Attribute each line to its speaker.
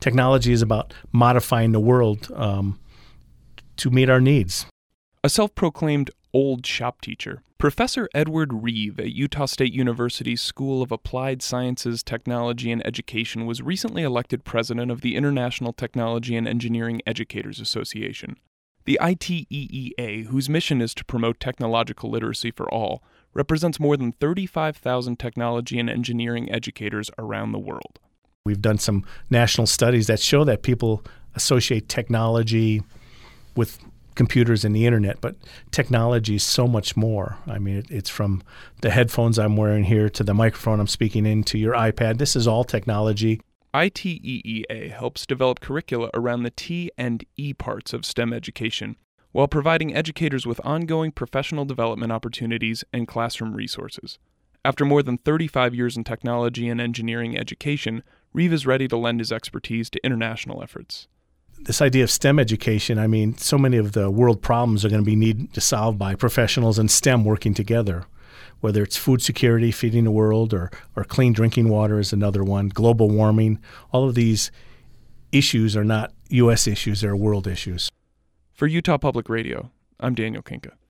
Speaker 1: technology is about modifying the world to meet our needs.
Speaker 2: A self-proclaimed old shop teacher, Professor Edward Reeve at Utah State University's School of Applied Sciences, Technology, and Education was recently elected president of the International Technology and Engineering Educators Association. The ITEEA, whose mission is to promote technological literacy for all, represents more than 35,000 technology and engineering educators around the world.
Speaker 1: We've done some national studies that show that people associate technology with computers and the internet, but technology is so much more. I mean, it's from the headphones I'm wearing here to the microphone I'm speaking into your iPad. This is all technology.
Speaker 2: ITEEA helps develop curricula around the T and E parts of STEM education, while providing educators with ongoing professional development opportunities and classroom resources. After more than 35 years in technology and engineering education, Reeve is ready to lend his expertise to international efforts.
Speaker 1: This idea of STEM education, I mean, so many of the world problems are going to be needed to solve by professionals in STEM working together, whether it's food security, feeding the world, or clean drinking water is another one, global warming. All of these issues are not U.S. issues, they're world issues.
Speaker 2: For Utah Public Radio, I'm Daniel Kinka.